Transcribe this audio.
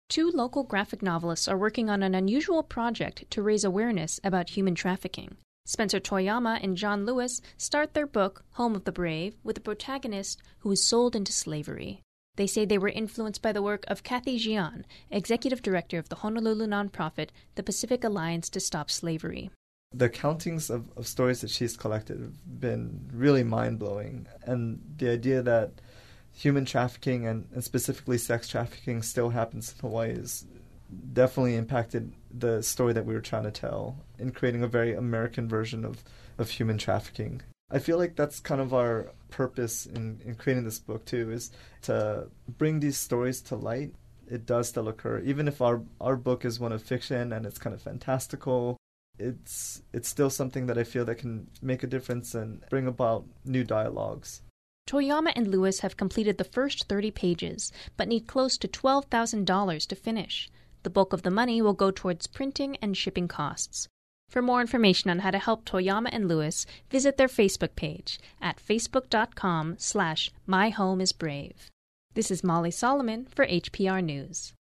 Two local graphic novelists are working on an unusual project to raise awareness about human trafficking. Spencer Toyama and John Lewis start their book, Home of the Brave, with a protagonist who was sold into slavery. They say they were influenced by the work of Kathy Jian, executive director of the Honolulu nonprofit, the Pacific Alliance to Stop Slavery. The countings of stories that she's collected have been really mind-blowing, and the idea that human trafficking and specifically sex trafficking still happens in Hawaii has definitely impacted the story that we were trying to tell in creating a very American version of human trafficking. I feel like that's kind of our purpose in creating this book too, is to bring these stories to light. It does still occur. Even if our book is one of fiction and it's kind of fantastical, it's still something that I feel that can make a difference and bring about new dialogues. Toyama and Lewis have completed the first 30 pages, but need close to $12,000 to finish. The bulk of the money will go towards printing and shipping costs. For more information on how to help Toyama and Lewis, visit their Facebook page at facebook.com/myhomeisbrave. This is Molly Solomon for HPR News.